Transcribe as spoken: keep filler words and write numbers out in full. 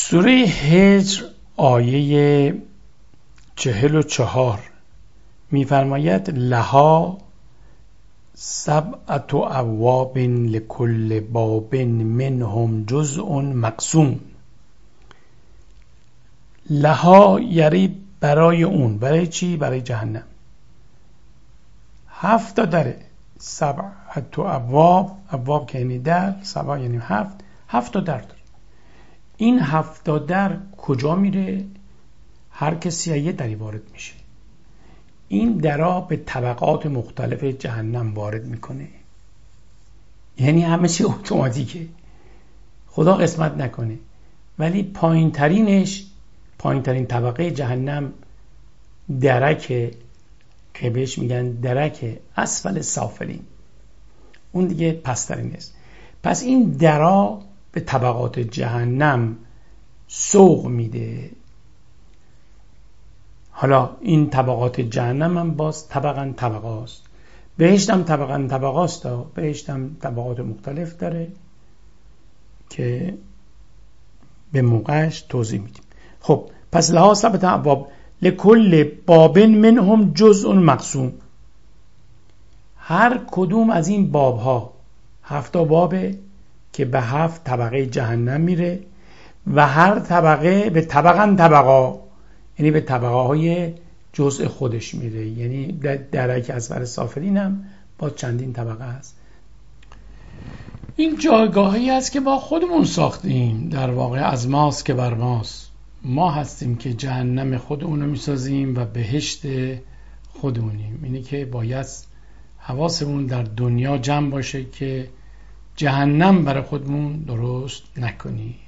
سوره هجر آیه چهل و چهار می‌فرماید لها سبعة ابواب لکل باب منهم جزء مقسوم. لها یعنی برای اون. برای چی؟ برای جهنم. هفت تا دره. سبعة ابواب، ابواب که یعنی در، سبع یعنی هفت، هفت تا در داره. این هفت تا در کجا میره؟ هر کسی یه دری وارد میشه. این درها به طبقات مختلف جهنم وارد میکنه. یعنی همه چی اتوماتیکه، خدا قسمت نکنه. ولی پایین ترینش، پایین ترین طبقه جهنم درکه که بهش میگن درک اسفل سافلین، اون دیگه پسترین است. پس این درا به طبقات جهنم سوق میده. حالا این طبقات جهنم هم باز طبقاً طبقه است. بهشت هم طبقاً طبقه است. بهشت هم طبقات مختلف داره که به موقعش توضیح میدیم. خب پس لها سبعة ابواب لکل باب منهم جزء مقسوم. هر کدوم از این بابها، هفت بابه که به هفت طبقه جهنم میره و هر طبقه به طبقاً طبقه، یعنی به طبقه های جزء خودش میره. یعنی درک اسفل سافلین هم با چندین طبقه است. این جایگاهی است که با خودمون ساختیم، در واقع از ماست که بر ماست. ما هستیم که جهنم خودمونو میسازیم و بهشت خودمونیم. اینی که باید حواسمون در دنیا جمع باشه که جهنم برای خودمون درست نکنیم.